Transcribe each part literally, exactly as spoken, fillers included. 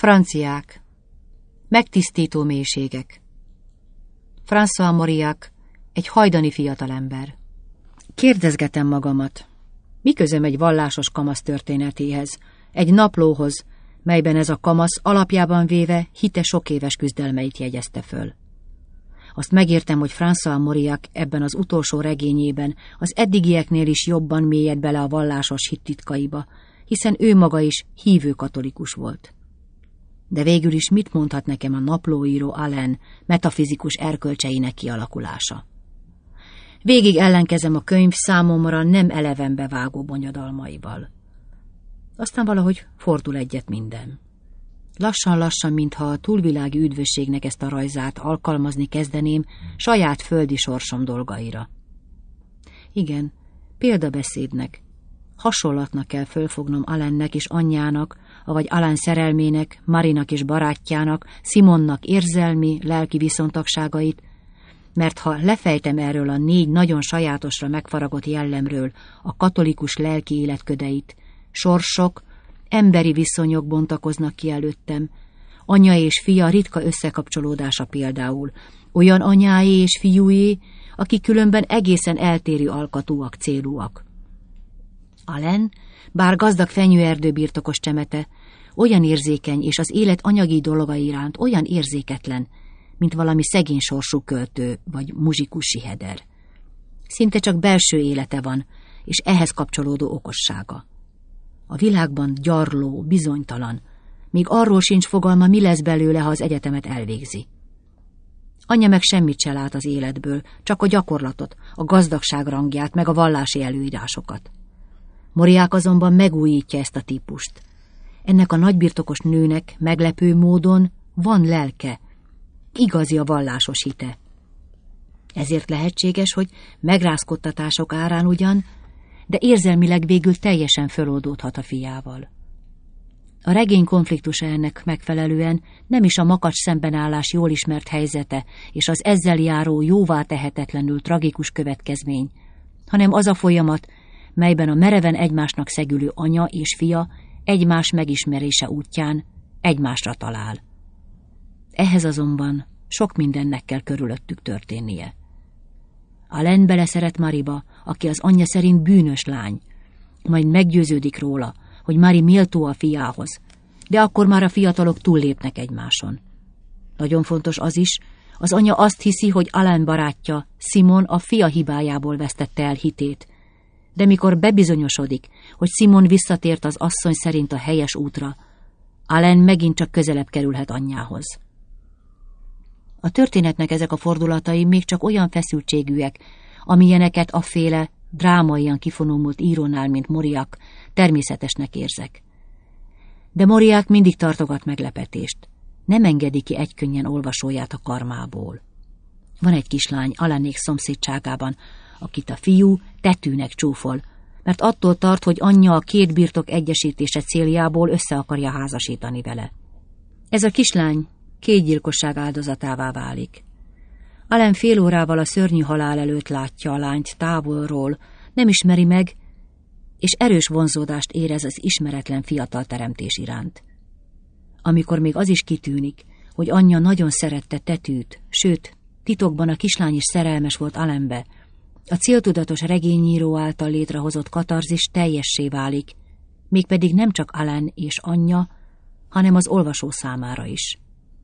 Franciák. Megtisztító mélységek. François Mauriac, egy hajdani fiatalember. Kérdezgetem magamat, mi közöm egy vallásos kamasz történetéhez, egy naplóhoz, melyben ez a kamasz alapjában véve hite sok éves küzdelmeit jegyezte föl. Azt megértem, hogy François Mauriac ebben az utolsó regényében az eddigieknél is jobban mélyed bele a vallásos hit titkaiba, hiszen ő maga is hívő katolikus volt. De végül is mit mondhat nekem a naplóíró Alain metafizikus erkölcseinek kialakulása? Végig ellenkezem a könyv számomra nem eleven bevágó bonyodalmaival. Aztán valahogy fordul egyet minden. Lassan-lassan, mintha a túlvilági üdvösségnek ezt a rajzát alkalmazni kezdeném saját földi sorsom dolgaira. Igen, példabeszédnek, hasonlatnak kell fölfognom Alainnek és anyjának, avagy Alain szerelmének, Marinak és barátjának, Simonnak érzelmi, lelki viszontagságait, mert ha lefejtem erről a négy nagyon sajátosra megfaragott jellemről a katolikus lelki életködeit, sorsok, emberi viszonyok bontakoznak ki előttem, anya és fia ritka összekapcsolódása például, olyan anyáé és fiúé, akik különben egészen eltérő alkatúak, célúak. Alain, bár gazdag fenyőerdő birtokos csemete, olyan érzékeny és az élet anyagi dolgai iránt olyan érzéketlen, mint valami szegény sorsú költő vagy muzsikus siheder. Szinte csak belső élete van, és ehhez kapcsolódó okossága. A világban gyarló, bizonytalan, míg arról sincs fogalma, mi lesz belőle, ha az egyetemet elvégzi. Anyja meg semmit se lát az életből, csak a gyakorlatot, a gazdagság rangját, meg a vallási előírásokat. Mauriac azonban megújítja ezt a típust. Ennek a nagybirtokos nőnek meglepő módon van lelke, igazi a vallásos hite. Ezért lehetséges, hogy megrázkodtatások árán ugyan, de érzelmileg végül teljesen föloldódhat a fiával. A regény konfliktusa ennek megfelelően nem is a makacs szembenállás jól ismert helyzete és az ezzel járó jóvá tehetetlenül tragikus következmény, hanem az a folyamat, melyben a mereven egymásnak szegülő anya és fia egymás megismerése útján egymásra talál. Ehhez azonban sok mindennek kell körülöttük történnie. Alain beleszeret Mariba, aki az anyja szerint bűnös lány, majd meggyőződik róla, hogy Mari méltó a fiához, de akkor már a fiatalok túllépnek egymáson. Nagyon fontos az is, az anya azt hiszi, hogy Alain barátja, Simon a fia hibájából vesztette el hitét, de mikor bebizonyosodik, hogy Simon visszatért az asszony szerint a helyes útra, Alain megint csak közelebb kerülhet anyjához. A történetnek ezek a fordulatai még csak olyan feszültségűek, amilyeneket afféle drámaian kifonómult írónál, mint Mauriac, természetesnek érzek. De Mauriac mindig tartogat meglepetést. Nem engedi ki egykönnyen olvasóját a karmából. Van egy kislány Alainék szomszédságában, akit a fiú tetűnek csúfol, mert attól tart, hogy anyja a két birtok egyesítése céljából össze akarja házasítani vele. Ez a kislány két gyilkosság áldozatává válik. Alain fél órával a szörnyű halál előtt látja a lányt távolról, nem ismeri meg, és erős vonzódást érez az ismeretlen fiatal teremtés iránt. Amikor még az is kitűnik, hogy anyja nagyon szerette tetűt, sőt, titokban a kislány is szerelmes volt Alainbe, a céltudatos regényíró által létrehozott katarzis teljessé válik, mégpedig nem csak Alain és anyja, hanem az olvasó számára is.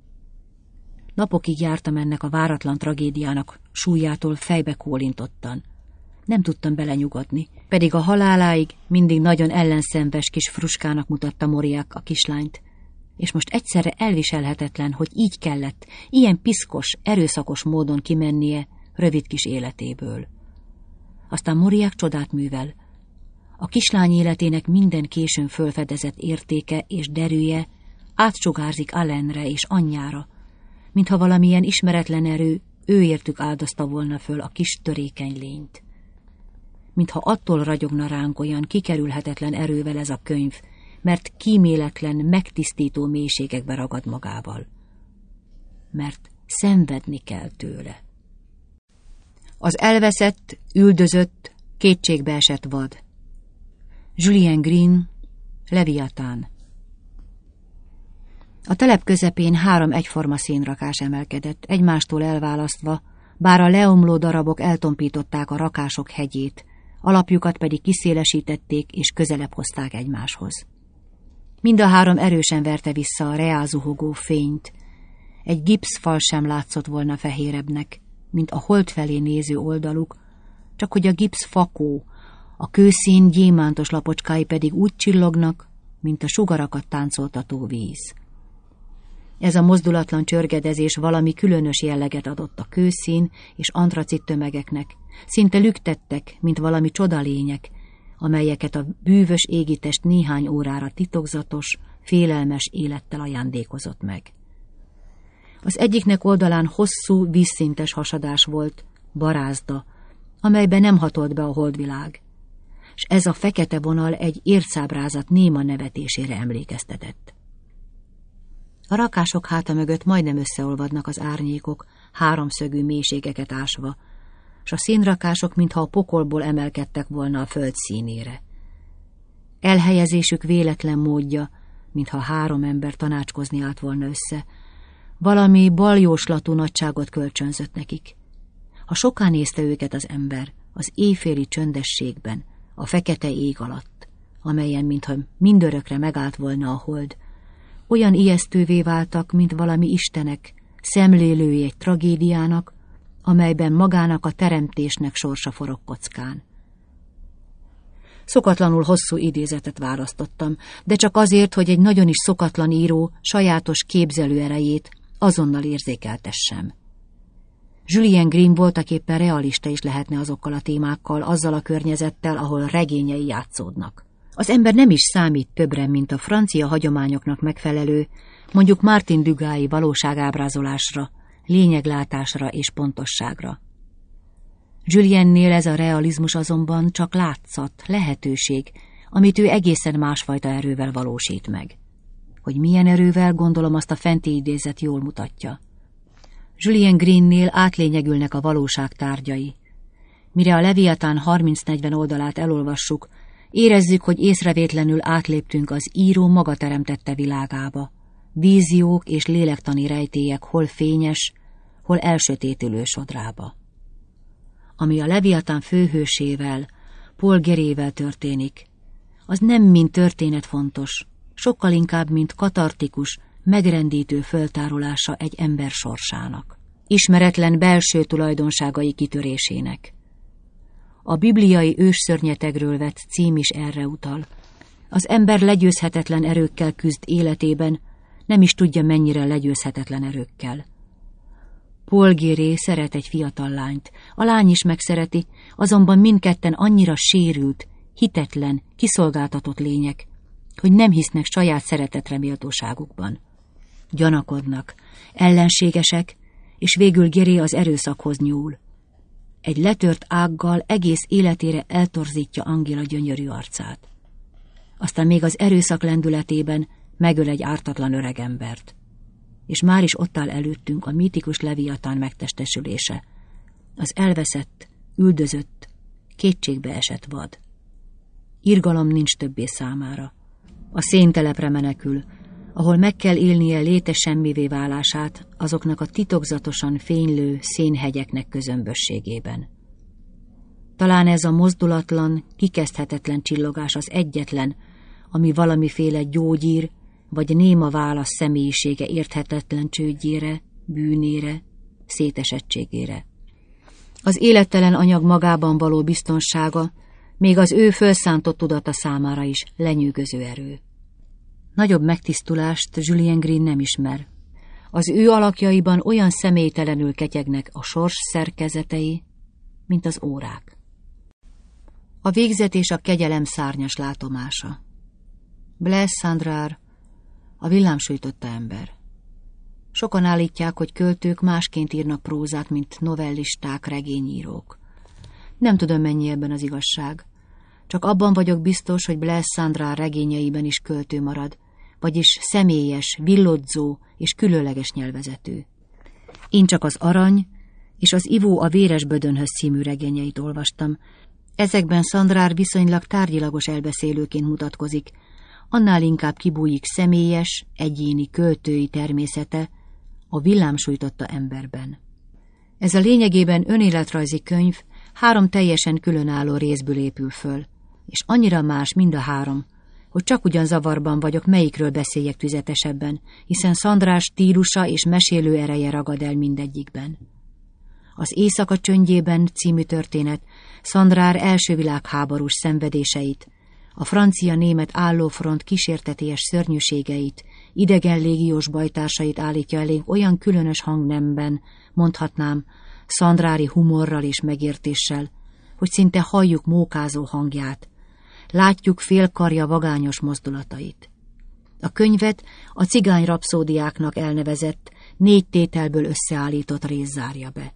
Napokig jártam ennek a váratlan tragédiának súlyától fejbe kólintottan. Nem tudtam belenyugodni, pedig a haláláig mindig nagyon ellenszenves kis fruskának mutatta Mauriac a kislányt, és most egyszerre elviselhetetlen, hogy így kellett, ilyen piszkos, erőszakos módon kimennie rövid kis életéből. Aztán Mauriac csodát művel. A kislány életének minden későn fölfedezett értéke és derűje átsugárzik Alainre és anyjára, mintha valamilyen ismeretlen erő őértük áldozta volna föl a kis törékeny lényt. Mintha attól ragyogna ránk olyan kikerülhetetlen erővel ez a könyv, mert kíméletlen, megtisztító mélységekbe ragad magával. Mert szenvedni kell tőle. Az elveszett, üldözött, kétségbeesett vad. Julien Green, Leviatán. A telep közepén három egyforma szénrakás emelkedett, egymástól elválasztva, bár a leomló darabok eltompították a rakások hegyét, alapjukat pedig kiszélesítették és közelebb hozták egymáshoz. Mind a három erősen verte vissza a reázuhogó fényt. Egy gipszfal sem látszott volna fehérebbnek, mint a hold felé néző oldaluk, csak hogy a gipsz fakó, a kőszín gyémántos lapocskái pedig úgy csillognak, mint a sugarakat táncoltató víz. Ez a mozdulatlan csörgedezés valami különös jelleget adott a kőszín és antracit tömegeknek, szinte lüktettek, mint valami csodalények, amelyeket a bűvös égitest néhány órára titokzatos, félelmes élettel ajándékozott meg. Az egyiknek oldalán hosszú, vízszintes hasadás volt, barázda, amelybe nem hatolt be a holdvilág, s ez a fekete vonal egy ércábrázat néma nevetésére emlékeztetett. A rakások háta mögött majdnem összeolvadnak az árnyékok, háromszögű mélységeket ásva, s a színrakások, mintha a pokolból emelkedtek volna a föld színére. Elhelyezésük véletlen módja, mintha három ember tanácskozni állt volna össze, valami baljóslatú nagyságot kölcsönzött nekik. Ha soká nézte őket az ember, az éjféli csöndességben, a fekete ég alatt, amelyen mintha mindörökre megállt volna a hold, olyan ijesztővé váltak, mint valami istenek, szemlélői egy tragédiának, amelyben magának a teremtésnek sorsa forog kockán. Szokatlanul hosszú idézetet választottam, de csak azért, hogy egy nagyon is szokatlan író sajátos képzelő erejét azonnal érzékeltessem. Julien Green voltaképpen realista is lehetne azokkal a témákkal, azzal a környezettel, ahol regényei játszódnak. Az ember nem is számít többre, mint a francia hagyományoknak megfelelő, mondjuk Martin Dugay valóságábrázolásra, lényeglátásra és pontosságra. Juliennél ez a realizmus azonban csak látszat, lehetőség, amit ő egészen másfajta erővel valósít meg. Hogy milyen erővel, gondolom, azt a fenti idézet jól mutatja. Julien Greennél átlényegülnek a valóság tárgyai. Mire a Leviatán harminc-negyven oldalát elolvassuk, érezzük, hogy észrevétlenül átléptünk az író maga teremtette világába. Víziók és lélektani rejtélyek hol fényes, hol elsötétülő sodrába. Ami a Leviatán főhősével, Paul Guérével történik, az nem mint történet fontos, sokkal inkább, mint katartikus, megrendítő föltárolása egy ember sorsának, ismeretlen belső tulajdonságai kitörésének. A bibliai ősszörnyetegről vett cím is erre utal. Az ember legyőzhetetlen erőkkel küzd életében, nem is tudja, mennyire legyőzhetetlen erőkkel. Paul Guéré szeret egy fiatal lányt, a lány is megszereti, azonban mindketten annyira sérült, hitetlen, kiszolgáltatott lények, hogy nem hisznek saját szeretetre méltóságukban. Gyanakodnak, ellenségesek, és végül Guéré az erőszakhoz nyúl. Egy letört ággal egész életére eltorzítja Angéla gyönyörű arcát. Aztán még az erőszak lendületében megöl egy ártatlan öregembert. És már is ott áll előttünk a mítikus Leviatán megtestesülése, az elveszett, üldözött, kétségbe esett vad. Irgalom nincs többé számára. A széntelepre menekül, ahol meg kell élnie léte semmivé válását azoknak a titokzatosan fénylő szénhegyeknek közömbösségében. Talán ez a mozdulatlan, kikezdhetetlen csillogás az egyetlen, ami valamiféle gyógyír vagy néma válasz személyisége érthetetlen csődjére, bűnére, szétesettségére. Az élettelen anyag magában való biztonsága, még az ő fölszántott tudata számára is lenyűgöző erő. Nagyobb megtisztulást Julien Green nem ismer. Az ő alakjaiban olyan személytelenül ketyegnek a sors szerkezetei, mint az órák. A végzet és a kegyelem szárnyas látomása. Blaise Cendrars, a villámsújtotta ember. Sokan állítják, hogy költők másként írnak prózát, mint novellisták, regényírók. Nem tudom, mennyi ebben az igazság. Csak abban vagyok biztos, hogy Blaise Cendrars regényeiben is költő marad, vagyis személyes, villodzó és különleges nyelvezetű. Én csak az Arany és az Ivó a véres bödönhöz című regényeit olvastam. Ezekben Cendrars viszonylag tárgyilagos elbeszélőként mutatkozik, annál inkább kibújik személyes, egyéni, költői természete a villámsújtotta emberben. Ez a lényegében önéletrajzi könyv három teljesen különálló részből épül föl, és annyira más mind a három, hogy csak ugyan zavarban vagyok, melyikről beszéljek tüzetesebben, hiszen Szandrás stílusa és mesélő ereje ragad el mindegyikben. Az Éjszaka csöndjében című történet Szandrár első világháborús szenvedéseit, a francia-német állófront kísérteties szörnyűségeit, idegen légiós bajtársait állítja elénk olyan különös hangnemben, mondhatnám, szandrári humorral és megértéssel, hogy szinte halljuk mókázó hangját, látjuk félkarja vagányos mozdulatait. A könyvet a cigány rapszódiáknak elnevezett, négy tételből összeállított rész zárja be.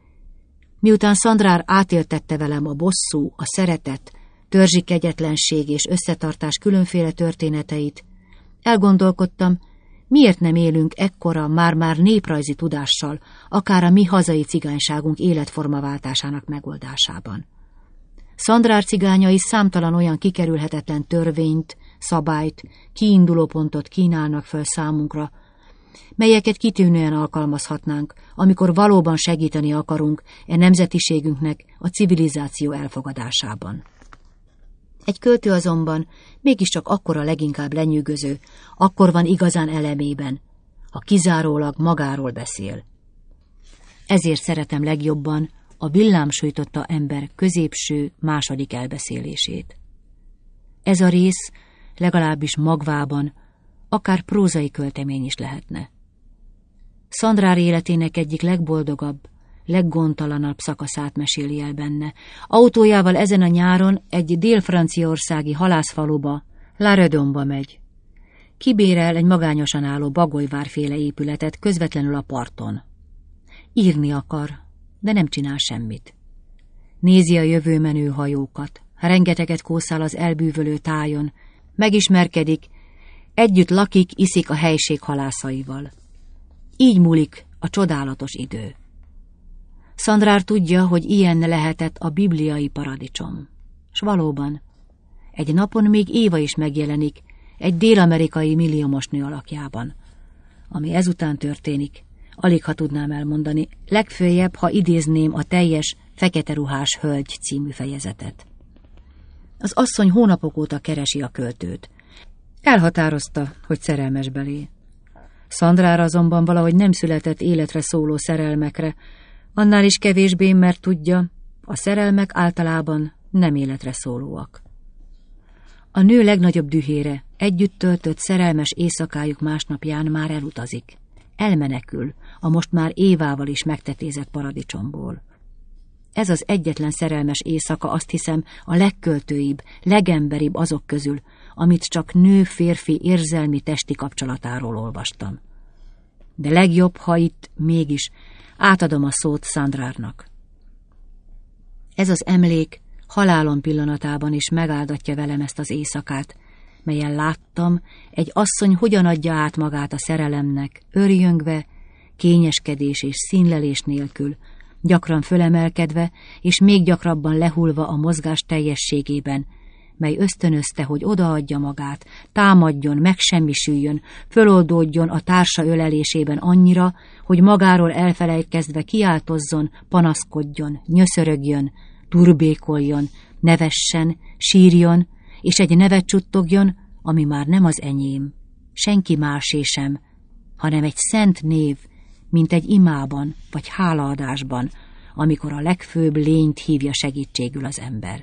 Miután Szandrár átéltette velem a bosszú, a szeretet, törzsi kegyetlenség és összetartás különféle történeteit, elgondolkodtam, miért nem élünk ekkora, már-már néprajzi tudással, akár a mi hazai cigányságunk életformaváltásának megoldásában. Szandrár cigányai számtalan olyan kikerülhetetlen törvényt, szabályt, kiindulópontot kínálnak föl számunkra, melyeket kitűnően alkalmazhatnánk, amikor valóban segíteni akarunk e nemzetiségünknek a civilizáció elfogadásában. Egy költő azonban mégiscsak akkor a leginkább lenyűgöző, akkor van igazán elemében, ha kizárólag magáról beszél. Ezért szeretem legjobban a villámsújtotta ember középső, második elbeszélését. Ez a rész legalábbis magvában akár prózai költemény is lehetne. Szandrár életének egyik legboldogabb, leggondtalanabb szakaszát meséli el benne. Autójával ezen a nyáron egy dél-franciaországi halászfaluba, La Redonba megy. Kibérel egy magányosan álló bagolyvárféle épületet közvetlenül a parton. Írni akar, de nem csinál semmit. Nézi a jövőmenő hajókat, rengeteget kószál az elbűvölő tájon, megismerkedik, együtt lakik, iszik a helység halászaival. Így múlik a csodálatos idő. Szandrár tudja, hogy ilyen lehetett a bibliai paradicsom. S valóban, egy napon még Éva is megjelenik egy dél-amerikai milliómos nő alakjában. Ami ezután történik, alig ha tudnám elmondani, legfőjebb, ha idézném a teljes Fekete ruhás hölgy című fejezetet. Az asszony hónapok óta keresi a költőt. Elhatározta, hogy szerelmes belé. Szandrár azonban valahogy nem született életre szóló szerelmekre, annál is kevésbé, mert tudja, a szerelmek általában nem életre szólóak. A nő legnagyobb dühére együtt töltött szerelmes éjszakájuk másnapján már elutazik. Elmenekül a most már Évával is megtetézett paradicsomból. Ez az egyetlen szerelmes éjszaka, azt hiszem, a legköltőibb, legemberibb azok közül, amit csak nő-férfi érzelmi testi kapcsolatáról olvastam. De legjobb, ha itt mégis átadom a szót Szandrárnak. Ez az emlék halálom pillanatában is megáldatja velem ezt az éjszakát, melyen láttam, egy asszony hogyan adja át magát a szerelemnek, örjöngve, kényeskedés és színlelés nélkül, gyakran fölemelkedve, és még gyakrabban lehulva a mozgás teljességében, mely ösztönözte, hogy odaadja magát, támadjon, megsemmisüljön, föloldódjon a társa ölelésében annyira, hogy magáról elfelejtkezve kiáltozzon, panaszkodjon, nyöszörögjön, turbékoljon, nevessen, sírjon, és egy nevet csuttogjon, ami már nem az enyém, senki másé sem, hanem egy szent név, mint egy imában vagy hálaadásban, amikor a legfőbb lényt hívja segítségül az ember.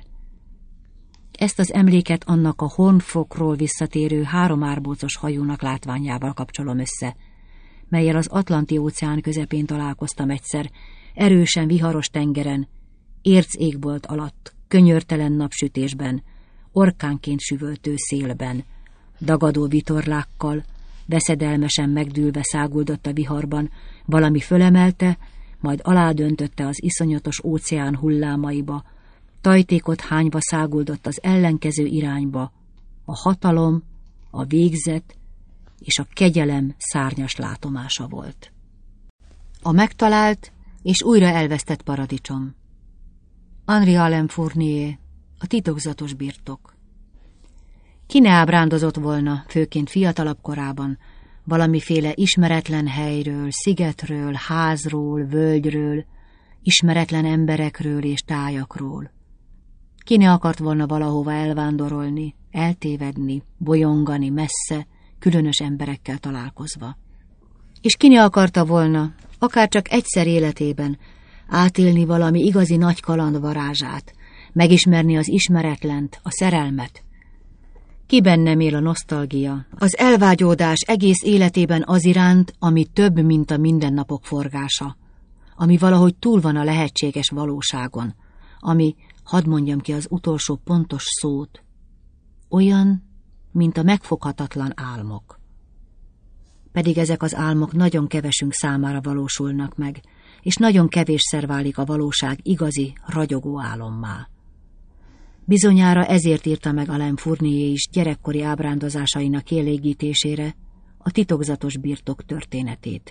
Ezt az emléket annak a Hornfokról visszatérő három árbócos hajónak látványával kapcsolom össze, mellyel az Atlanti-óceán közepén találkoztam egyszer, erősen viharos tengeren, ércégbolt alatt, könyörtelen napsütésben, orkánként süvöltő szélben, dagadó vitorlákkal, veszedelmesen megdülve száguldott a viharban, valami fölemelte, majd aládöntötte az iszonyatos óceán hullámaiba, tajtékot hányva száguldott az ellenkező irányba, a hatalom, a végzet és a kegyelem szárnyas látomása volt. A megtalált és újra elvesztett paradicsom. Henri Allen Fournier, a titokzatos birtok. Ki ne ábrándozott volna, főként fiatalabb korában, valamiféle ismeretlen helyről, szigetről, házról, völgyről, ismeretlen emberekről és tájakról. Ki ne akart volna valahova elvándorolni, eltévedni, bolyongani messze, különös emberekkel találkozva. És ki ne akarta volna, akár csak egyszer életében, átélni valami igazi nagy kaland varázsát, megismerni az ismeretlent, a szerelmet. Ki bennem él a nosztalgia, az elvágyódás egész életében az iránt, ami több, mint a mindennapok forgása, ami valahogy túl van a lehetséges valóságon, ami, hadd mondjam ki az utolsó pontos szót, olyan, mint a megfoghatatlan álmok. Pedig ezek az álmok nagyon kevesünk számára valósulnak meg, és nagyon kevésszer válik a valóság igazi, ragyogó álommá. Bizonyára ezért írta meg Alain Fournier is gyerekkori ábrándozásainak kielégítésére a titokzatos birtok történetét.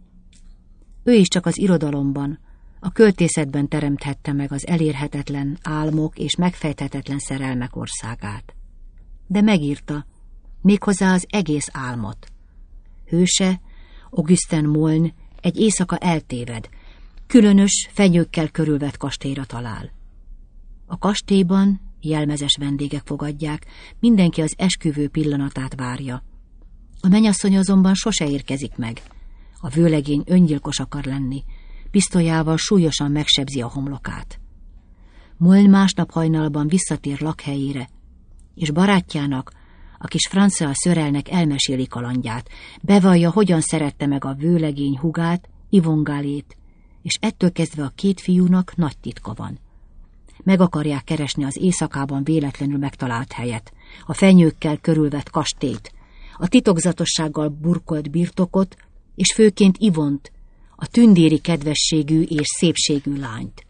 Ő is csak az irodalomban, a költészetben teremthette meg az elérhetetlen álmok és megfejthetetlen szerelmek országát. De megírta, méghozzá az egész álmot. Hőse, Augustin Moln egy éjszaka eltéved, különös, fenyőkkel körülvett kastélyra talál. A kastélyban jelmezes vendégek fogadják, mindenki az esküvő pillanatát várja. A mennyasszony azonban sose érkezik meg. A vőlegény öngyilkos akar lenni, pisztolyával súlyosan megsebzi a homlokát. Moln másnap hajnalban visszatér lakhelyére, és barátjának, a kis François Sorelnek elmeséli kalandját, bevallja, hogyan szerette meg a vőlegény hugát, Yvonne Gallét, és ettől kezdve a két fiúnak nagy titka van. Meg akarják keresni az éjszakában véletlenül megtalált helyet, a fenyőkkel körülvett kastélyt, a titokzatossággal burkolt birtokot, és főként Yvont, a tündéri kedvességű és szépségű lányt.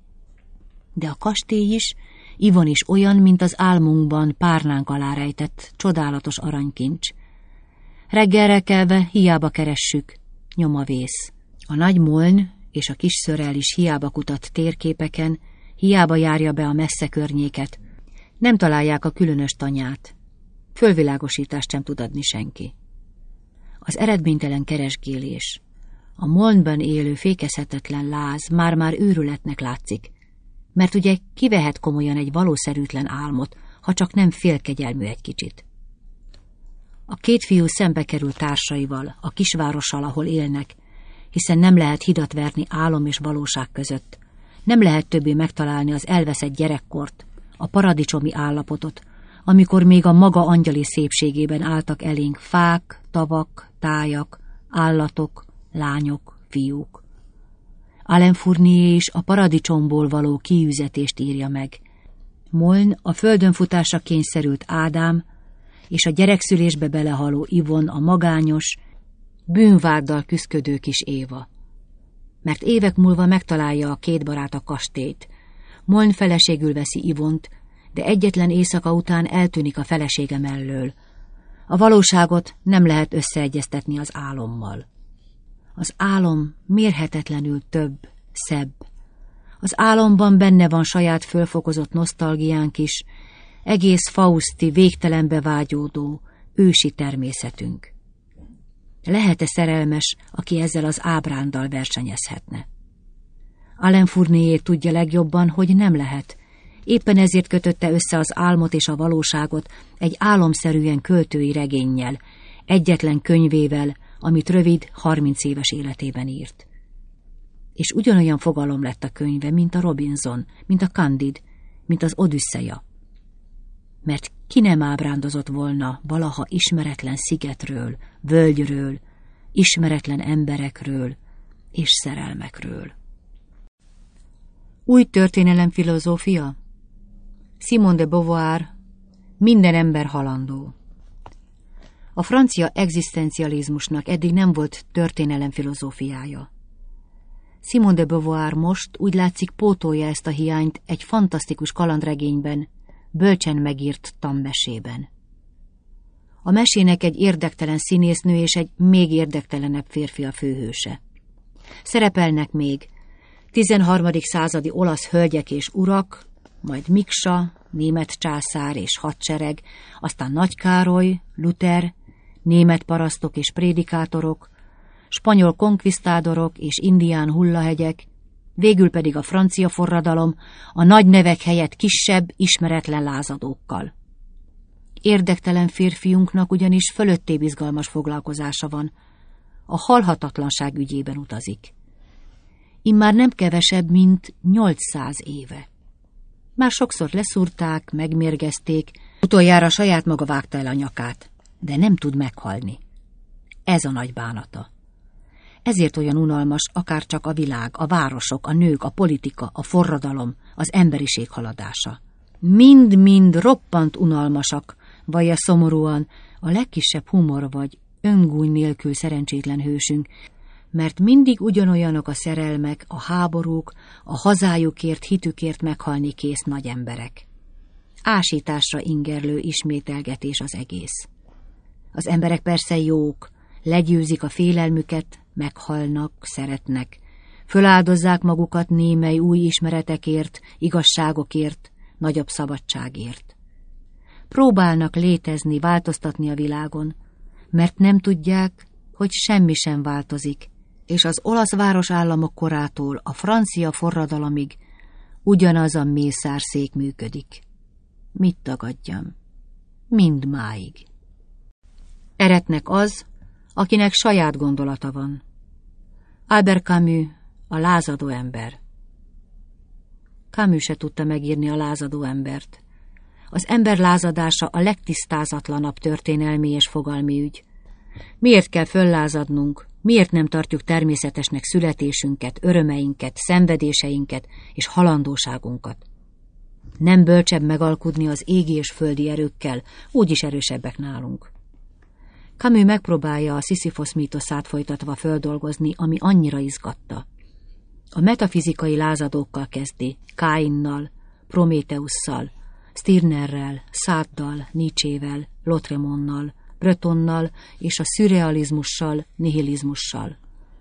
De a kastély is, Yvonne is olyan, mint az álmunkban párnánk alá rejtett csodálatos aranykincs. Reggelre kelve hiába keressük, nyom a vész. A nagy Moln és a kis Sorel is hiába kutat térképeken, hiába járja be a messze környéket, nem találják a különös tanyát. Fölvilágosítást sem tud adni senki. Az eredménytelen keresgélés, a Molnban élő fékezhetetlen láz már-már őrületnek látszik, mert ugye kivehet komolyan egy valószerűtlen álmot, ha csak nem félkegyelmű egy kicsit. A két fiú szembe kerül társaival, a kisvárossal, ahol élnek, hiszen nem lehet hidat verni álom és valóság között. Nem lehet többé megtalálni az elveszett gyerekkort, a paradicsomi állapotot, amikor még a maga angyali szépségében álltak elénk fák, tavak, tájak, állatok, lányok, fiúk. Alain Fournier is a paradicsomból való kiüzetést írja meg. Moln a földönfutásra kényszerült Ádám, és a gyerekszülésbe belehaló Yvonne a magányos, bűnváddal küszködő kis Éva. Mert évek múlva megtalálja a két barát a kastélyt. Moln feleségül veszi Yvont, de egyetlen éjszaka után eltűnik a felesége mellől. A valóságot nem lehet összeegyeztetni az álommal. Az álom mérhetetlenül több, szebb. Az álomban benne van saját fölfokozott nosztalgiánk is, egész fauszti, végtelenbe vágyódó, ősi természetünk. Lehet-e szerelmes, aki ezzel az ábrándal versenyezhetne? Alain Fournier tudja legjobban, hogy nem lehet. Éppen ezért kötötte össze az álmot és a valóságot egy álomszerűen költői regénnyel, egyetlen könyvével, amit rövid, harminc éves életében írt. És ugyanolyan fogalom lett a könyve, mint a Robinson, mint a Candide, mint az Odüsszeja. Mert ki nem ábrándozott volna valaha ismeretlen szigetről, völgyről, ismeretlen emberekről és szerelmekről. Új történelemfilozófia? Simone de Beauvoir, minden ember halandó. A francia egzisztencializmusnak eddig nem volt történelemfilozófiája. Simone de Beauvoir most úgy látszik pótolja ezt a hiányt egy fantasztikus kalandregényben, bölcsen megírt tanmesében. A mesének egy érdektelen színésznő és egy még érdektelenebb férfi a főhőse. Szerepelnek még tizenharmadik századi olasz hölgyek és urak, majd Miksa, német császár és hadsereg, aztán Nagy Károly, Luther, német parasztok és prédikátorok, spanyol konkvisztádorok és indián hullahegyek, végül pedig a francia forradalom a nagy nevek helyett kisebb, ismeretlen lázadókkal. Érdektelen férfiunknak ugyanis fölöttébb izgalmas foglalkozása van, a halhatatlanság ügyében utazik. Immár nem kevesebb, mint nyolcszáz éve. Már sokszor leszúrták, megmérgezték, utoljára saját maga vágta el a nyakát, de nem tud meghalni. Ez a nagy bánata. Ezért olyan unalmas akárcsak a világ, a városok, a nők, a politika, a forradalom, az emberiség haladása. Mind-mind roppant unalmasak, vallja szomorúan a legkisebb humor vagy öngúny nélkül szerencsétlen hősünk, mert mindig ugyanolyanok a szerelmek, a háborúk, a hazájukért, hitükért meghalni kész nagy emberek. Ásításra ingerlő ismételgetés az egész. Az emberek persze jók, legyőzik a félelmüket, meghalnak, szeretnek, föláldozzák magukat némely új ismeretekért, igazságokért, nagyobb szabadságért. Próbálnak létezni, változtatni a világon, mert nem tudják, hogy semmi sem változik, és az olasz városállamok korától a francia forradalomig ugyanaz a mészárszék működik. Mit tagadjam? Mindmáig. Eretnek az, akinek saját gondolata van. Albert Camus, a lázadó ember. Camus se tudta megírni a lázadó embert. Az ember lázadása a legtisztázatlanabb történelmi és fogalmi ügy. Miért kell föllázadnunk? Miért nem tartjuk természetesnek születésünket, örömeinket, szenvedéseinket és halandóságunkat? Nem bölcsebb megalkudni az égi és földi erőkkel, úgyis erősebbek nálunk. Camus megpróbálja a Sziszifosz mítoszát folytatva földolgozni, ami annyira izgatta. A metafizikai lázadókkal kezdi, Kainnal, Prométheusszal, Stirnerrel, Sartre-dal, Nietzsével, Lautremonnal, Bretonnal és a szürrealizmussal, nihilizmussal.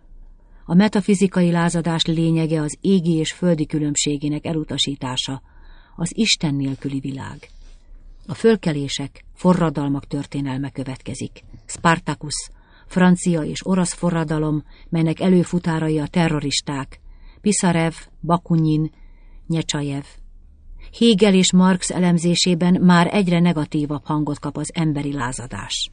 A metafizikai lázadás lényege az égi és földi különbségének elutasítása, az Isten nélküli világ. A fölkelések, forradalmak történelme következik. Spartacus, francia és orosz forradalom, melynek előfutárai a terroristák, Pisarev, Bakunin, Nyecsajev. Hegel és Marx elemzésében már egyre negatívabb hangot kap az emberi lázadás.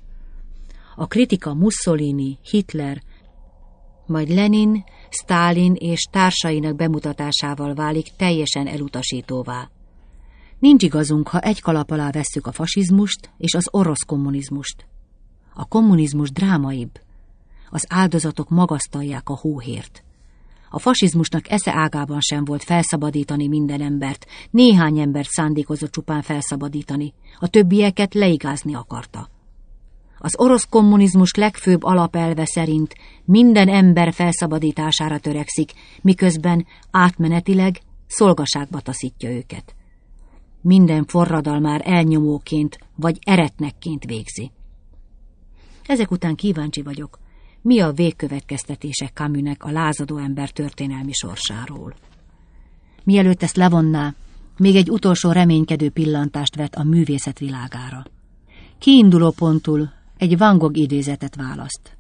A kritika Mussolini, Hitler, majd Lenin, Sztálin és társainak bemutatásával válik teljesen elutasítóvá. Nincs igazunk, ha egy kalap alá vesszük a fasizmust és az orosz kommunizmust. A kommunizmus drámaibb. Az áldozatok magasztalják a hóhért. A fasizmusnak esze ágában sem volt felszabadítani minden embert, néhány embert szándékozott csupán felszabadítani, a többieket leigázni akarta. Az orosz kommunizmus legfőbb alapelve szerint minden ember felszabadítására törekszik, miközben átmenetileg szolgaságba taszítja őket. Minden forradalmár elnyomóként vagy eretnekként végzi. Ezek után kíváncsi vagyok, mi a végkövetkeztetése Camusnek a lázadó ember történelmi sorsáról. Mielőtt ezt levonná, még egy utolsó reménykedő pillantást vet a művészet világára. Kiinduló pontul egy Van Gogh idézetet választ.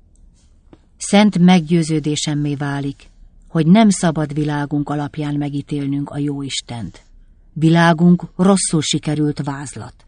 Szent meggyőződésemmé válik, hogy nem szabad világunk alapján megítélnünk a Jóistent. Világunk rosszul sikerült vázlat.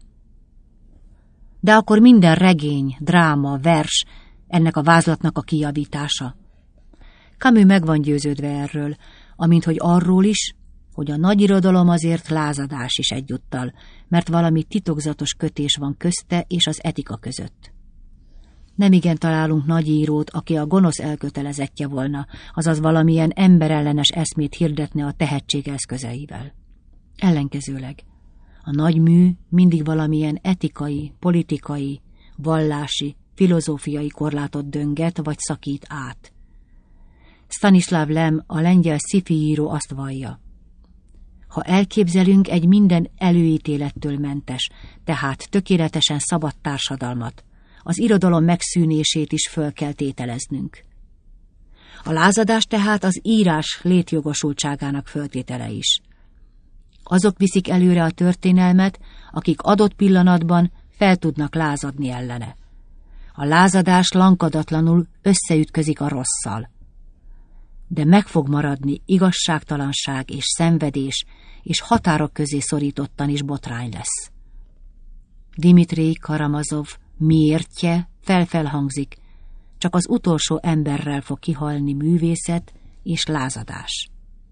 De akkor minden regény, dráma, vers ennek a vázlatnak a kijavítása. Camus meg van győződve erről, amint hogy arról is, hogy a nagy irodalom azért lázadás is egyúttal, mert valami titokzatos kötés van közte és az etika között. Nemigen találunk nagy írót, aki a gonosz elkötelezettje volna, azaz valamilyen emberellenes eszmét hirdetne a tehetség eszközeivel. Ellenkezőleg, a nagy mű mindig valamilyen etikai, politikai, vallási, filozófiai korlátot dönget vagy szakít át. Stanislav Lem, a lengyel sci-fi író azt vallja. Ha elképzelünk egy minden előítélettől mentes, tehát tökéletesen szabad társadalmat, az irodalom megszűnését is föl kell tételeznünk. A lázadás tehát az írás létjogosultságának föltétele is. Azok viszik előre a történelmet, akik adott pillanatban fel tudnak lázadni ellene. A lázadás lankadatlanul összeütközik a rosszal. De meg fog maradni igazságtalanság és szenvedés, és határok közé szorítottan is botrány lesz. Dimitrij Karamazov miértje felfelhangzik, csak az utolsó emberrel fog kihalni művészet és lázadás.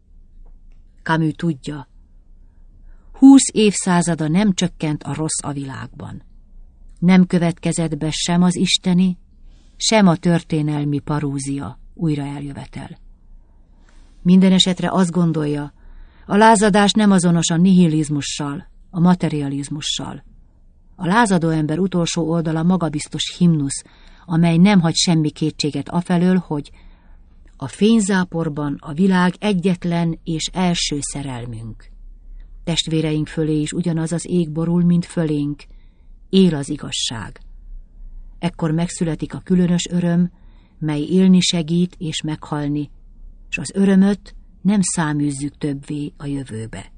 Camus tudja, húsz évszázada nem csökkent a rossz a világban. Nem következett be sem az isteni, sem a történelmi parúzia újra eljövetel. Minden esetre azt gondolja, a lázadás nem azonos a nihilizmussal, a materializmussal. A lázadó ember utolsó oldala magabiztos himnusz, amely nem hagy semmi kétséget afelől, hogy a fényzáporban a világ egyetlen és első szerelmünk. Testvéreink fölé is ugyanaz az ég borul, mint fölénk, él az igazság. Ekkor megszületik a különös öröm, mely élni segít és meghalni, és az örömöt nem száműzzük többé a jövőbe.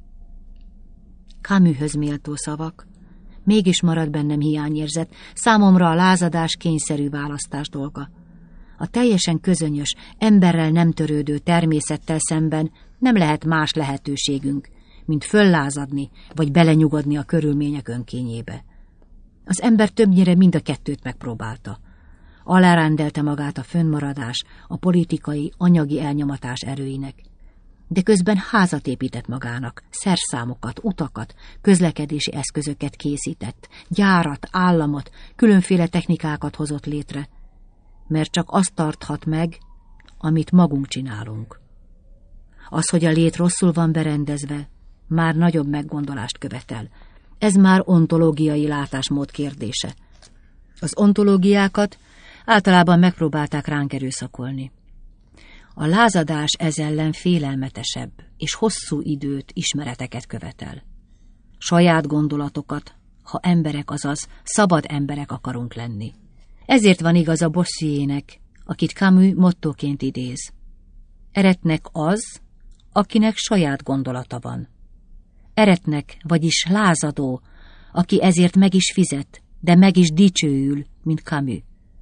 Camushöz méltó szavak, mégis marad bennem hiányérzet, számomra a lázadás kényszerű választás dolga. A teljesen közönyös, emberrel nem törődő természettel szemben nem lehet más lehetőségünk, mint föllázadni, vagy belenyugodni a körülmények önkényébe. Az ember többnyire mind a kettőt megpróbálta. Alárendelte magát a fönnmaradás, a politikai, anyagi elnyomatás erőinek. De közben házat épített magának, szerszámokat, utakat, közlekedési eszközöket készített, gyárat, államot, különféle technikákat hozott létre, mert csak azt tarthat meg, amit magunk csinálunk. Az, hogy a lét rosszul van berendezve, már nagyobb meggondolást követel. Ez már ontológiai látásmód kérdése. Az ontológiákat általában megpróbálták ránk erőszakolni. A lázadás ez ellen félelmetesebb, és hosszú időt, ismereteket követel. Saját gondolatokat, ha emberek, azaz szabad emberek akarunk lenni. Ezért van igaz a Bossuet-nek, akit Camus mottóként idéz. Eretnek az, akinek saját gondolata van. Eretnek, vagyis lázadó, aki ezért meg is fizet, de meg is dicsőül, mint Camus.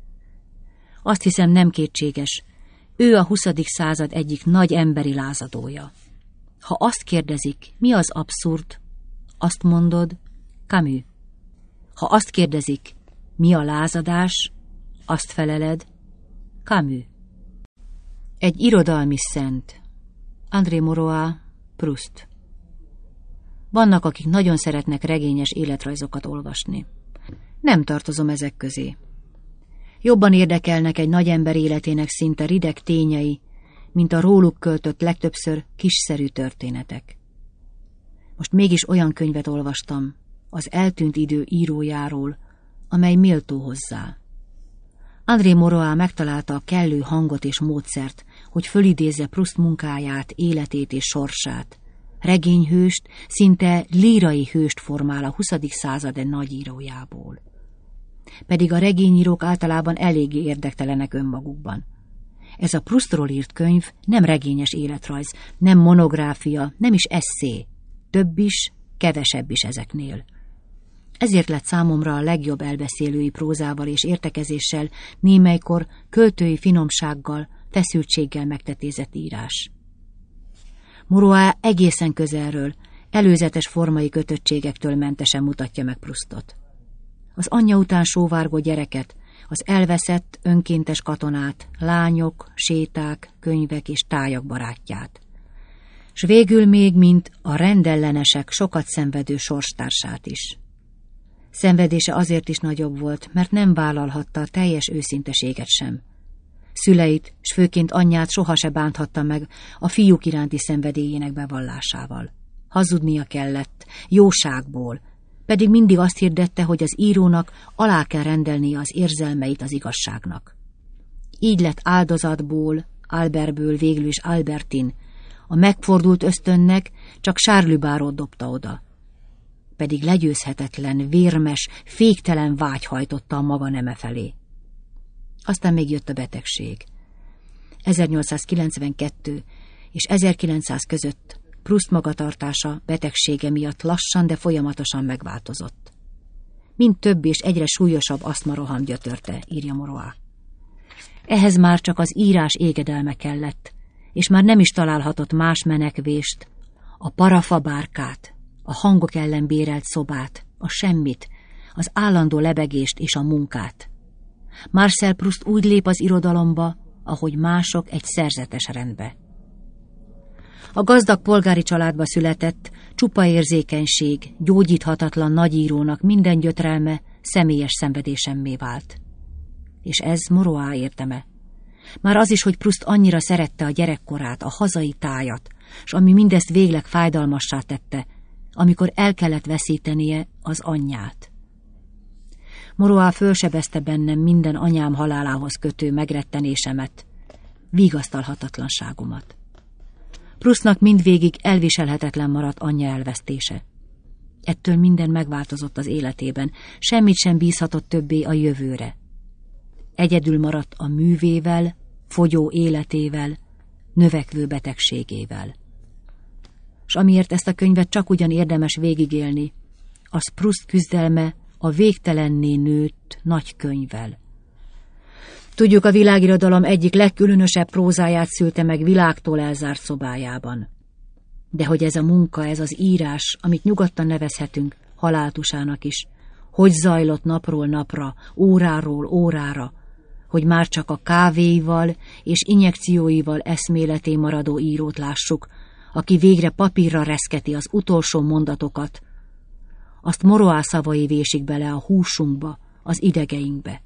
Azt hiszem, nem kétséges, ő a huszadik század egyik nagy emberi lázadója. Ha azt kérdezik, mi az abszurd, azt mondod, Camus. Ha azt kérdezik, mi a lázadás, azt feleled, Camus. Egy irodalmi szent. André Maurois, Proust. Vannak, akik nagyon szeretnek regényes életrajzokat olvasni. Nem tartozom ezek közé. Jobban érdekelnek egy nagy ember életének szinte rideg tényei, mint a róluk költött legtöbbször kiszerű történetek. Most mégis olyan könyvet olvastam, az eltűnt idő írójáról, amely méltó hozzá. André Maurois megtalálta a kellő hangot és módszert, hogy fölidézze Proust munkáját, életét és sorsát. Regényhőst, szinte lírai hőst formál a huszadik század egy nagyírójából. Pedig a regényírók általában eléggé érdektelenek önmagukban. Ez a Proustról írt könyv nem regényes életrajz, nem monográfia, nem is esszé, több is, kevesebb is ezeknél. Ezért lett számomra a legjobb elbeszélői prózával és értekezéssel, némelykor költői finomsággal, feszültséggel megtetézett írás. Maurois egészen közelről, előzetes formai kötöttségektől mentesen mutatja meg Proustot. Az anyja után sóvárgó gyereket, az elveszett, önkéntes katonát, lányok, séták, könyvek és tájak barátját. S végül még, mint a rendellenesek sokat szenvedő sorstársát is. Szenvedése azért is nagyobb volt, mert nem vállalhatta a teljes őszinteséget sem. Szüleit, s főként anyját soha se bánthatta meg a fiúk iránti szenvedélyének bevallásával. Hazudnia kellett, jóságból, pedig mindig azt hirdette, hogy az írónak alá kell rendelnie az érzelmeit az igazságnak. Így lett áldozatból, Albertből végül is Albertine, a megfordult ösztönnek csak Charles dobta oda. Pedig legyőzhetetlen, vérmes, féktelen vágy hajtotta a maga neme felé. Aztán még jött a betegség. ezernyolcszázkilencvenkettő és ezerkilencszáz között Proust magatartása betegsége miatt lassan, de folyamatosan megváltozott. Mind több és egyre súlyosabb asztmaroham gyötörte, írja Moroa. Ehhez már csak az írás égedelme kellett, és már nem is találhatott más menekvést, a parafabárkát, a hangok ellen bérelt szobát, a semmit, az állandó lebegést és a munkát. Marcel Proust úgy lép az irodalomba, ahogy mások egy szerzetes rendbe. A gazdag polgári családba született, csupa érzékenység, gyógyíthatatlan nagyírónak minden gyötrelme személyes szenvedésemmé vált. És ez Moroa érdeme. Már az is, hogy Proust annyira szerette a gyerekkorát, a hazai tájat, s ami mindezt végleg fájdalmassá tette, amikor el kellett veszítenie az anyját. Moroa fölsebezte bennem minden anyám halálához kötő megrettenésemet, vigasztalhatatlanságomat. Proustnak mindvégig elviselhetetlen maradt anyja elvesztése. Ettől minden megváltozott az életében, semmit sem bízhatott többé a jövőre. Egyedül maradt a művével, fogyó életével, növekvő betegségével. S amiért ezt a könyvet csak ugyan érdemes végigélni, az Proust küzdelme a végtelenné nőtt nagy könyvvel. Tudjuk, a világirodalom egyik legkülönösebb prózáját szülte meg világtól elzárt szobájában. De hogy ez a munka, ez az írás, amit nyugodtan nevezhetünk haláltusának is, hogy zajlott napról napra, óráról órára, hogy már csak a kávéival és injekcióival eszméleté maradó írót lássuk, aki végre papírra reszketi az utolsó mondatokat, azt Moroa szavai vésik bele a húsunkba, az idegeinkbe.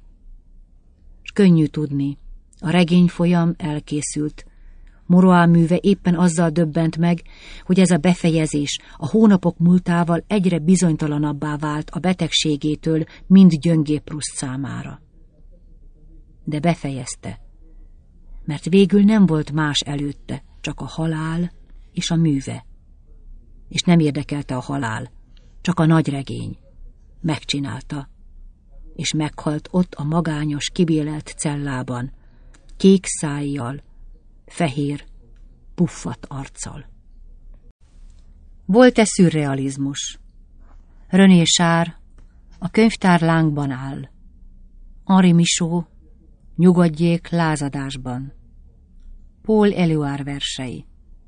S könnyű tudni, a regényfolyam elkészült. Moroa műve éppen azzal döbbent meg, hogy ez a befejezés a hónapok múltával egyre bizonytalanabbá vált a betegségétől mind gyöngébb Proust számára. De befejezte, mert végül nem volt más előtte, csak a halál és a műve. És nem érdekelte a halál, csak a nagy regény. Megcsinálta, és meghalt ott a magányos, kibélelt cellában, kék szájjal, fehér, puffat arccal. Volt-e szürrealizmus? René Char, a könyvtár lángban áll. Henri Michaud, nyugodjék lázadásban. Paul Éluard versei.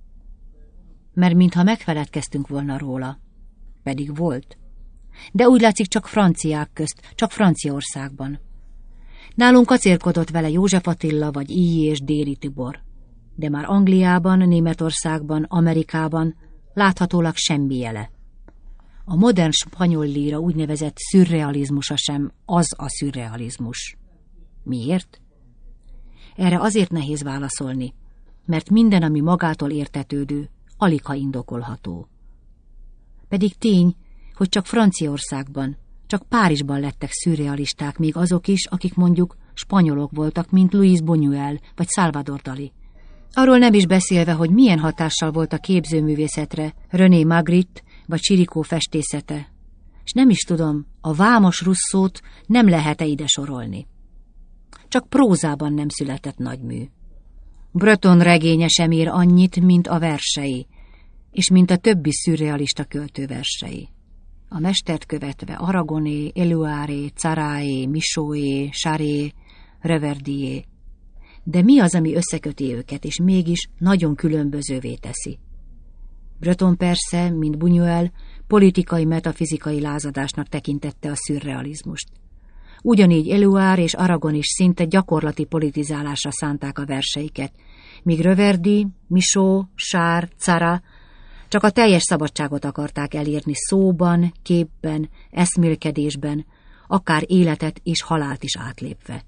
Mert mintha megfeledkeztünk volna róla, pedig volt. De úgy látszik, csak franciák közt, csak Franciaországban. Nálunk kacérkodott vele József Attila vagy Illy és Déri Tibor. De már Angliában, Németországban, Amerikában láthatólag semmi jele. A modern spanyol líra úgynevezett szürrealizmusa sem az a szürrealizmus. Miért? Erre azért nehéz válaszolni, mert minden, ami magától értetődő, aligha indokolható. Pedig tény, hogy csak Franciaországban, csak Párizsban lettek szürrealisták, még azok is, akik mondjuk spanyolok voltak, mint Luis Buñuel vagy Salvador Dalí. Arról nem is beszélve, hogy milyen hatással volt a képzőművészetre René Magritte vagy Chirico festészete. És nem is tudom, a vámos Rousseaut nem lehet-e ide sorolni. Csak prózában nem született nagymű. Breton regénye sem ér annyit, mint a versei, és mint a többi szürrealista költő versei. A mestert követve Aragoné, Éluardé, Caraé, Michaudé, Charé, Reverdié. De mi az, ami összeköti őket, és mégis nagyon különbözővé teszi? Breton persze, mint Buñuel, politikai, metafizikai lázadásnak tekintette a szürrealizmust. Ugyanígy Éluard és Aragon is szinte gyakorlati politizálásra szánták a verseiket, míg Reverdy, Michaud, Char, Cara csak a teljes szabadságot akarták elérni szóban, képben, eszmélkedésben, akár életet és halált is átlépve.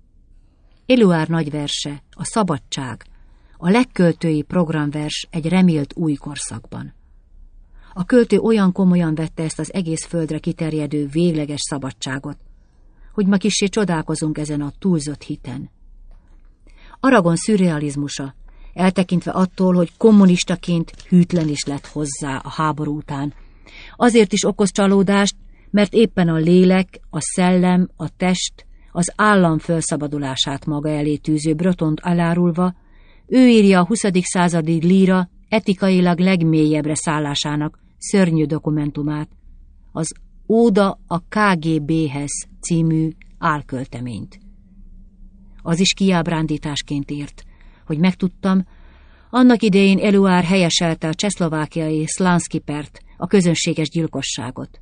Éluard nagy verse, a szabadság, a legköltői programvers egy remélt új korszakban. A költő olyan komolyan vette ezt az egész földre kiterjedő végleges szabadságot, hogy ma kissé csodálkozunk ezen a túlzott hiten. Aragon szürrealizmusa, eltekintve attól, hogy kommunistaként hűtlen is lett hozzá a háború után, azért is okoz csalódást, mert éppen a lélek, a szellem, a test, az állam felszabadulását maga elé tűző Bretont elárulva, ő írja a huszadik századi líra etikailag legmélyebbre szállásának szörnyű dokumentumát, az Óda a ká gé béhez című álkölteményt. Az is kiábrándításként írt, hogy megtudtam, annak idején Eluár helyeselte a csehszlovákiai Szlánszky-pert, a közönséges gyilkosságot.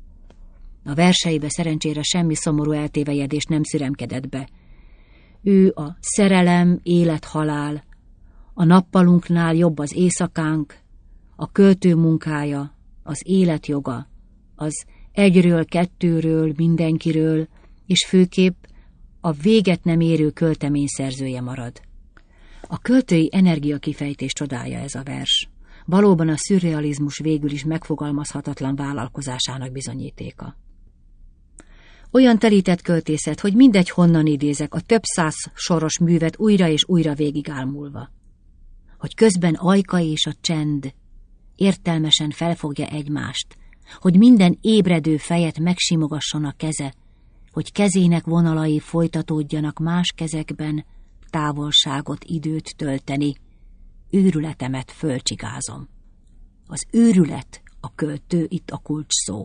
A verseibe szerencsére semmi szomorú eltévejedés nem szüremkedett be. Ő a szerelem, élet-halál, a nappalunknál jobb az éjszakánk, a költő munkája, az életjoga, az egyről, kettőről, mindenkiről, és főképp a véget nem érő költemény szerzője marad. A költői energiakifejtés csodája ez a vers. Valóban a szürrealizmus végül is megfogalmazhatatlan vállalkozásának bizonyítéka. Olyan telített költészet, hogy mindegy honnan idézek a több száz soros művet újra és újra végig álmulva. Hogy közben Ajka és a csend értelmesen felfogja egymást, hogy minden ébredő fejet megsimogasson a keze, hogy kezének vonalai folytatódjanak más kezekben, távolságot, időt tölteni, őrületemet fölcsigázom. Az őrület a költő, itt a kulcs szó.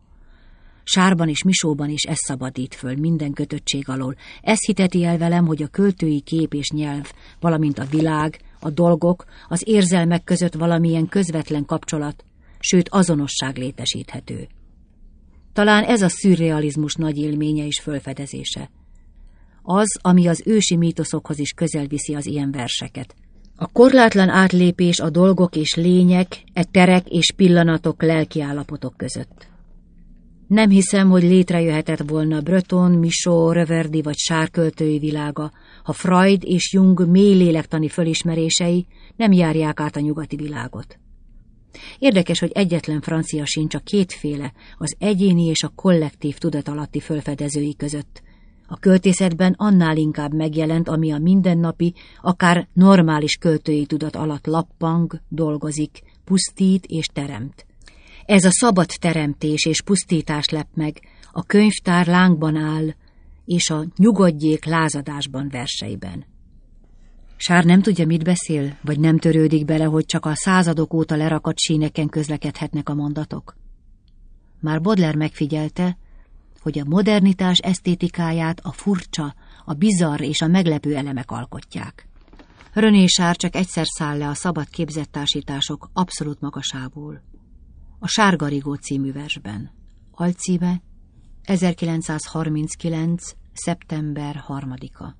Sárban és Misóban is ez szabadít föl minden kötöttség alól. Ez hiteti el velem, hogy a költői kép és nyelv, valamint a világ, a dolgok, az érzelmek között valamilyen közvetlen kapcsolat, sőt azonosság létesíthető. Talán ez a szürrealizmus nagy élménye és fölfedezése. Az, ami az ősi mítoszokhoz is közel viszi az ilyen verseket. A korlátlan átlépés a dolgok és lények, e terek és pillanatok lelkiállapotok között. Nem hiszem, hogy létrejöhetett volna Breton, Michaud, Reverdy vagy Sár költői világa, ha Freud és Jung mély lélektani fölismerései nem járják át a nyugati világot. Érdekes, hogy egyetlen francia sincs a kétféle, az egyéni és a kollektív tudatalatti fölfedezői között. A költészetben annál inkább megjelent, ami a mindennapi, akár normális költői tudat alatt lappang, dolgozik, pusztít és teremt. Ez a szabad teremtés és pusztítás lep meg, a könyvtár lángban áll, és a nyugodjék lázadásban verseiben. Sár nem tudja, mit beszél, vagy nem törődik bele, hogy csak a századok óta lerakadt síneken közlekedhetnek a mondatok? Már Baudelaire megfigyelte, hogy a modernitás esztétikáját a furcsa, a bizarr és a meglepő elemek alkotják. René Char csak egyszer száll le a szabad képzettársítások abszolút magasából. A Sárgarigó című versben. Alcíme ezerkilencszázharminckilenc. szeptember harmadika.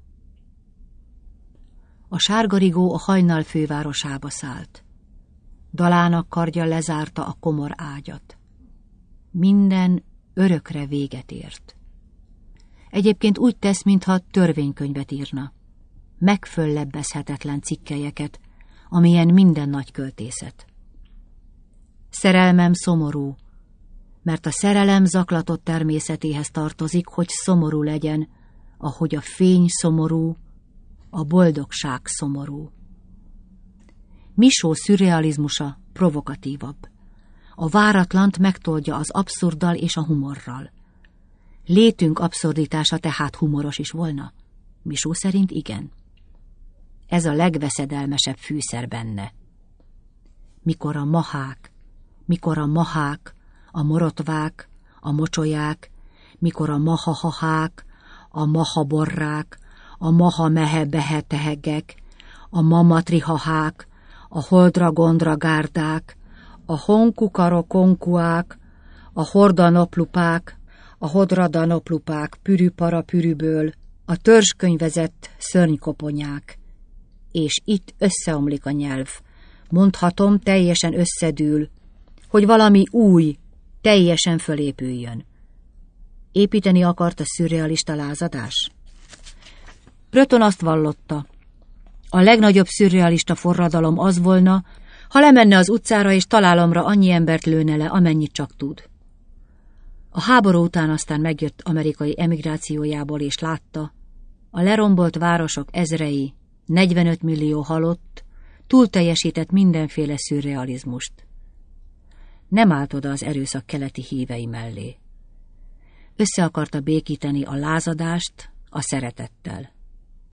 A Sárgarigó a hajnal fővárosába szállt. Dalának kardja lezárta a komor ágyat. Minden örökre véget ért. Egyébként úgy tesz, mintha törvénykönyvet írna. Megföllebbezhetetlen cikkelyeket, amilyen minden nagy költészet. Szerelmem szomorú, mert a szerelem zaklatott természetéhez tartozik, hogy szomorú legyen, ahogy a fény szomorú, a boldogság szomorú. Michaud szürrealizmusa provokatívabb. A váratlant megtoldja az abszurddal és a humorral. Létünk abszurditása tehát humoros is volna? Michaud szerint igen. Ez a legveszedelmesebb fűszer benne. Mikor a mahák, mikor a mahák, a morotvák, a mocsolyák, mikor a mahahahák, a mahaborrák, a maha-mehe-behe-tehegek, a mamatrihahák, a holdra-gondra-gárdák, a honkukaro-konkuák, a hordanoplupák, a hodradanoplupák pürü-para-pürüből, a törzskönyvezett szörnykoponyák. És itt összeomlik a nyelv. Mondhatom, teljesen összedől, hogy valami új, teljesen fölépüljön. Építeni akart a szürrealista lázadás? Breton azt vallotta. A legnagyobb szürrealista forradalom az volna, ha lemenne az utcára és találomra annyi embert lőne le, amennyit csak tud. A háború után aztán megjött amerikai emigrációjából, és látta, a lerombolt városok ezrei, negyvenöt millió halott, túlteljesített mindenféle szürrealizmust. Nem állt oda az erőszak keleti hívei mellé. Össze akarta békíteni a lázadást a szeretettel.